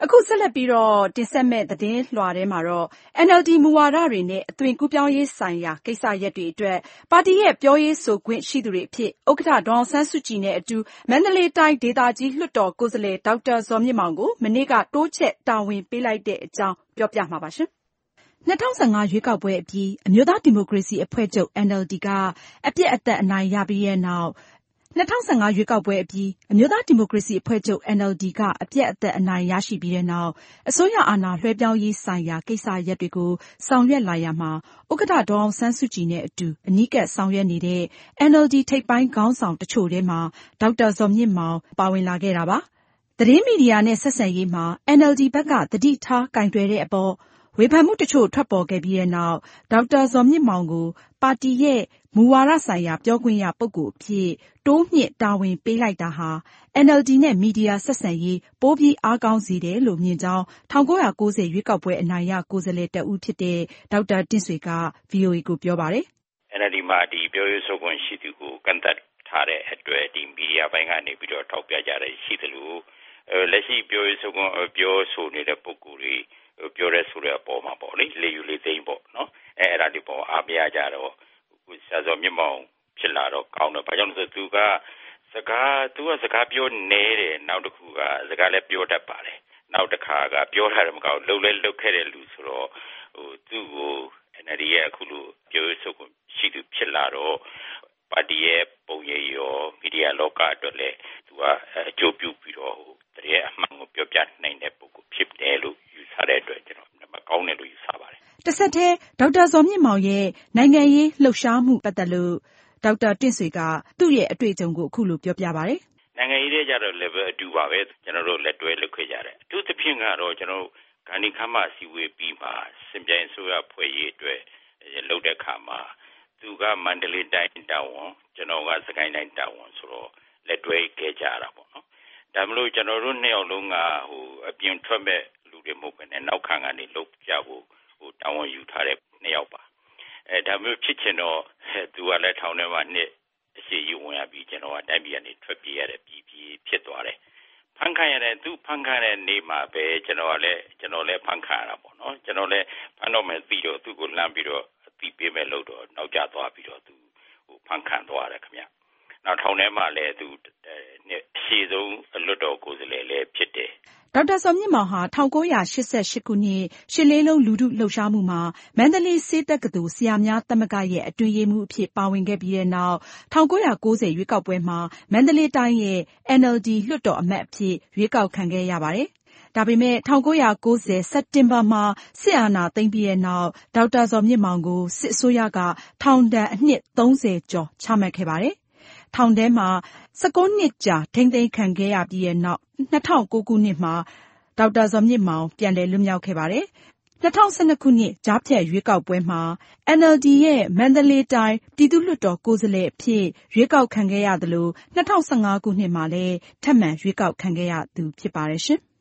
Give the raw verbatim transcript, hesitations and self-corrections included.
အခုဆက်လက်ပြီးတော့တင်ဆက်မဲ့သတင်းလွှာထဲမှာတော့ N L D မူဝါဒတွေနဲ့အသွင်ကူးပြောင်းရေးဆိုင်ရာကိစ္စရပ်တွေအတွက်ပါတီရဲ့ပြောရေးဆိုခွင့်ရှိသူတွေအဖြစ်ဥက္ကဋ္ဌဒေါ်အောင်ဆန်းစုကြည်နဲ့အတူမန္တလေးတိုင်းဒေသကြီးလွှတ်တော်ကိုယ်စားလှယ်ဒေါက်တာဇော်မြင့်မောင်ကိုမနေ့ကတိုးချဲ့တာဝန်ပေးလိုက်တဲ့အကြောင်းပြောပြမှာပါရှင်။၂၀၁၅ရွေးကောက်ပွဲအပြီးအမျိုးသားဒီမိုကရေစီအဖွဲ့ချုပ် N L D ကအပြစ်အသက်အနိုင်ရပြီးတဲ့နောက်၂၀၁၅ရွေးကောက်ပွဲအပြီးအမျိုးသားဒီမိုကရေစီအဖွဲ့ချုပ် N L D ကအပြတ်အသက်အနိုင်ရရှိပြီးတဲ့နောက်အစိုးရအာဏာလွှဲပြောင်းရေးဆိုင်ရာကိစ္စရပ်တွေကိုဆောင်ရွက်လာရာမှာဥက္ကဋ္ဌဒေါ်အောင်ဆန်းစုကြည်နဲ့အတူအနီးကပ်ဆောင်ရွက်နေတဲ့ N L D ထိပ်ပိုင်းခေါင်းဆောင်တချို့ထဲမှာဒေါက်တာဇော်မြင့်မောင်ပါဝင်လာခဲ့တာပါ။သတင်းမီဒီယာနဲ့ဆက်ဆံရေးမှာ N L D ဘက်ကသတိထားကိုင်တွယ်တဲ့အပေါ်ဝေဖန်မှုတချို့ထွက်ပေါ်ခဲ့ပြီးတဲ့နောက်ဒေါက်တာဇော်မြင့်မောင်ကိုပါတီရဲ့မူဝါဒဆိုင်ရာပြောခွင့်ရပုဂ္ဂိုလ်အဖြစ်တိုးမြှင့်တာဝန်ပေးလိုက်တာဟာ N L D နဲ့မီဒီယာဆက်ဆံရေးပိုပြီးအားကောင်းစေတယ်လို့မြင်ကြောင်း၁၉၉၀ရွေးကောက်ပွဲအနိုင်ရကိုယ်စားလှယ်တဦးဖြစ်တဲ့ဒေါက်တာတင့်ဆွေက ဗွီအိုအေကိုပြောပါတယ်။ N L D မှာဒီပြောရေးဆိုခွင့်ရှိသူကိုကန့်သတ်ထားတဲ့အတွက်ဒီမီဒီယာပိုင်းကနေပြီးတော့ထောက်ပြကြတယ်ရှိသလိုလက်ရှိပြောရေးဆိုခွင့်ပြောဆိုနေတဲ့ပုဂ္ဂိုလ်တွေပြောရဲဆိုတဲ့အပေါ်မှာပေါ့လေလေယူလေသိမ့်ပေါ့နော်အဲအဲ့ဒါဒီပေါ်အားပြကြတော့ဆရာဇော်မြင့်မောင်ဖြစ်လာတော့ကောင်းတယ်ဘာကြောင့်လဲဆိုသူကစကားသူကစကားပြောနေတယ်နောက်တစ်ခုကစကားလည်းပြောတတ်ပါတယ်နောက်တစ်ခါကပြောထားတယ်မကောက်လှုပ်လဲလှုပ်ခဲ့တဲ့လူဆိုတော့ဟိုသူ့ကို N L D ရဲ့အခုလိုပြောရေးဆိုခွင့်ရှိသူဖြစ်လာတော့ပါတီရဲ့ပုံရိပ်ရောမီဒီယာလောကအတွက်လည်းသူကအကျိုးပြုပြီးတော့ဟိုတကယ်အမှန်ကိုပြောပြနိုင်တဲ့ပုဂ္ဂိုလ်ဖြစ်တယ်လို့ယူဆတဲ့အတွက်ကျွန်တော်မကောင်းတယ်လို့ယူဆပါတယ်။တစ်ဆက်တည်းဒေါက်တာဇော်မြင့်မောင်ရဲ့နိုင်ငံရေးလှုပ်ရှားမှုပတ်သက်လို့ဒေါက်တာတင့်ဆွေကသူ့ရဲ့အတွေ့အကြုံကိုအခုလိုပြောပြပါတယ်။နိုင်ငံရေးတွေကြတော့ level အတူပါပဲကျွန်တော်တို့လက်တွဲလုပ်ခဲ့ကြတယ်။အထူးသဖြင့်ကတော့ကျွန်တော်ဂန္ဒီခမ်းမစီဝေးပြီးမှစင်ပြိုင်ဆိုရဖွဲ့ရေးအတွက်လုပ်တဲ့အခါမှာသူကမန္တလေးတိုင်းတာဝန်ကျွန်တော်ကစကိုင်းတိုင်းတာဝန်ဆိုတော့လက်တွဲခဲ့ကြတာပေါ့နော်။ဒါမလို့ကျွန်တော်တို့နှစ်ယောက်လုံးကဟိုအပြင်ထွက်မဲ့လူတွေမဟုတ်ဘဲနဲ့နောက်ခံကနေလုပ်ကြဖို့ဟိုတာဝန်ယူထားတဲ့နှစ်ယောက်ပါအဲဒါမျိုးဖြစ်ချင်တော့သူကလည်းထောင်ထဲမှာနှစ်အရှိကြီးဝင်ရပြီးကျွန်တော်ကတိုင်းပြည်ကနေထွက်ပြေးရတဲ့ပြည်ပြည်ဖြစ်သွားတယ်ဖန်ခံရတဲ့သူဖန်ခံတဲ့နေမှာပဲကျွန်တော်ကလည်းကျွန်တော်လည်းဖန်ခံရတာပေါ့နော်ကျွန်တော်လည်းဖန်တော့မယ်ပြီးတော့သူ့ကိုလမ်းပြီးတော့အတိပေးမဲ့လို့တော့နောက်ကျသွားပြီးတော့သူဟိုဖန်ခံသွားတယ်ခင်ဗျနောက်ထောင်ထဲမှာလည်းသူနှစ်အရှိဆုံးအလွတ်တော်ကိုယ်စားလှယ်လည်းဖြစ်တယ်ဒေါက်တာဇော်မြင့်မောင်ဟာ၁၉၈၈ခုနှစ်ရှစ်လေးလုံးလူထုလှုပ်ရှားမှုမှာမန္တလေးဆေးတက္ကသိုလ်ဆရာများသမဂ္ဂရဲ့အတွင်းရေးမှူးအဖြစ်ပါဝင်ခဲ့ပြီးတဲ့နောက်၁၉၉၀ရွေးကောက်ပွဲမှာမန္တလေးတိုင်းရဲ့ N L D လွှတ်တော်အမတ်အဖြစ်ရွေးကောက်ခံခဲ့ရပါတယ်။ဒါပေမဲ့၁၉၉၀စက်တင်ဘာမှာစစ်အာဏာသိမ်းပြီးတဲ့နောက်ဒေါက်တာဇော်မြင့်မောင်ကိုစစ်အစိုးရကထောင်ဒဏ်အနှစ်သုံးဆယ်ကျော်ချမှတ်ခဲ့ပါတယ်။ထောင်ထဲမှာ၁၉နှစ်ကြာထိန်းသိမ်းခံခဲ့ရပြီးတဲ့နောက်၂၀၀၉ခုနှစ်မှာဒေါက်တာဇော်မြင့်မောင်ပြန်လည်လွတ်မြောက်ခဲ့ပါတယ်။၂၀၁၂ခုနှစ်ကြားဖြတ်ရွေးကောက်ပွဲမှာ N L D ရဲ့မန္တလေးတိုင်းပြည်သူ့လွှတ်တော်ကိုယ်စားလှယ်အဖြစ်ရွေးကောက်ခံခဲ့ရသလို၂၀၁၅ခုနှစ်မှာလည်းထပ်မံရွေးကောက်ခံခဲ့ရသူဖြစ်ပါတယ်ရှင်။